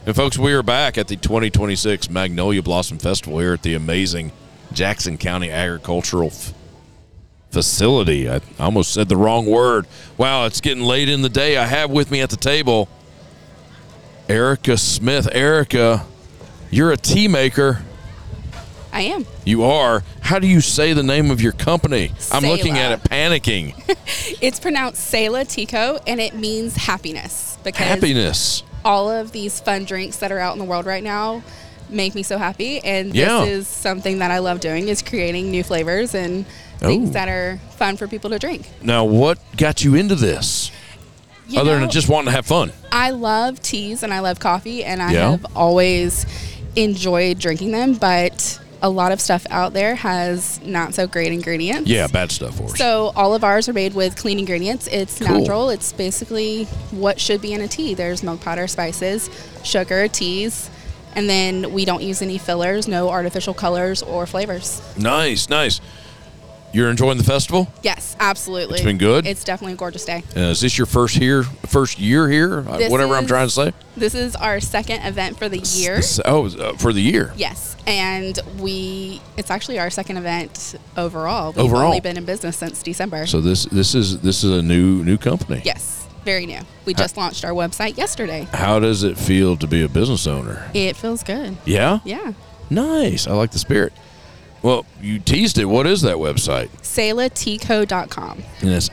And, folks, we are back at the 2026 Magnolia Blossom Festival here at the amazing Jackson County Agricultural Facility. I almost said the wrong word. Wow, it's getting late in the day. I have with me at the table Erica Smith. Erica, you're a tea maker. I am. You are. How do you say the name of your company? I'm looking at it panicking. It's pronounced Selah Tea Co., and it means happiness. Because happiness. all of these fun drinks that are out in the world right now make me so happy. And this is something that I love doing, is creating new flavors and things that are fun for people to drink. Now, what got you into this? Other than just wanting to have fun? I love teas and I love coffee, and I have always enjoyed drinking them, but a lot of stuff out there has not so great ingredients. Yeah, bad stuff for us. So all of ours are made with clean ingredients. It's natural. It's basically what should be in a tea. There's milk powder, spices, sugar, teas, and then we don't use any fillers, no artificial colors or flavors. Nice, nice. You're enjoying the festival? Yes, absolutely. It's been good? It's definitely a gorgeous day. Is this your first year here? Whatever I'm trying to say? This is our second event for the year. For the year? Yes. And it's actually our second event overall. We've only been in business since December. So this is a new company. Yes, very new. We just launched our website yesterday. How does it feel to be a business owner? It feels good. Yeah? Yeah. Nice. I like the spirit. Well, you teased it. What is that website? SelahTeaCo.com. And it's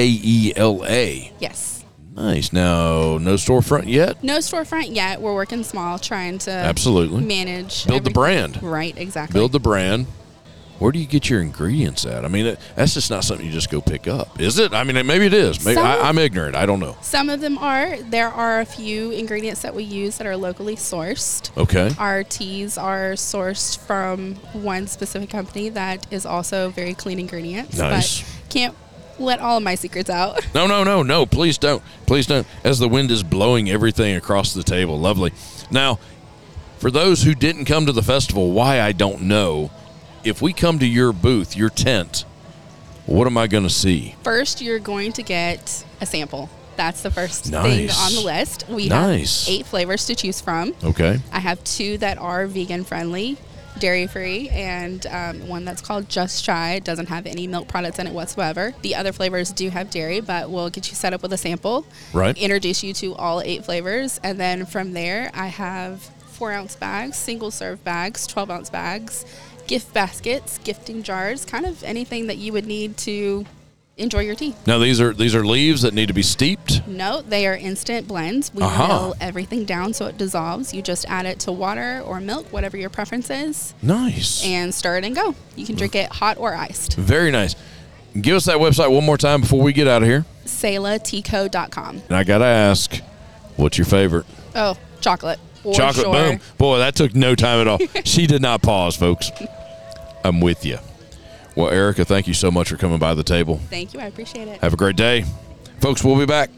SAELA. Yes. Nice. Now, no storefront yet? No storefront yet. We're working small, trying to manage. Build the brand. Right, exactly. Build the brand. Where do you get your ingredients at? I mean, that's just not something you just go pick up, is it? I mean, maybe it is. Maybe I'm ignorant. I don't know. Some of them are. There are a few ingredients that we use that are locally sourced. Okay. Our teas are sourced from one specific company that is also very clean ingredients. Nice. But can't let all of my secrets out. No. Please don't. Please don't. As the wind is blowing everything across the table. Lovely. Now, for those who didn't come to the festival, why I don't know, if we come to your booth, your tent, what am I going to see? First, you're going to get a sample. That's the first thing on the list. We have 8 flavors to choose from. Okay. I have 2 that are vegan-friendly, dairy-free, and one that's called Just Shy. It doesn't have any milk products in it whatsoever. The other flavors do have dairy, but we'll get you set up with a sample. Right. Introduce you to all 8 flavors, and then from there, I have 4-ounce bags, single-serve bags, 12-ounce bags, gift baskets, gifting jars, kind of anything that you would need to enjoy your tea. Now, these are leaves that need to be steeped? No, they are instant blends. We mill everything down so it dissolves. You just add it to water or milk, whatever your preference is. Nice. And stir it and go. You can drink it hot or iced. Very nice. Give us that website one more time before we get out of here. SelahTeaCo.com. And I got to ask, what's your favorite? Oh, chocolate. Chocolate, boom. Boy, that took no time at all. She did not pause, folks. I'm with you. Well, Erica, thank you so much for coming by the table. Thank you. I appreciate it. Have a great day. Folks, we'll be back.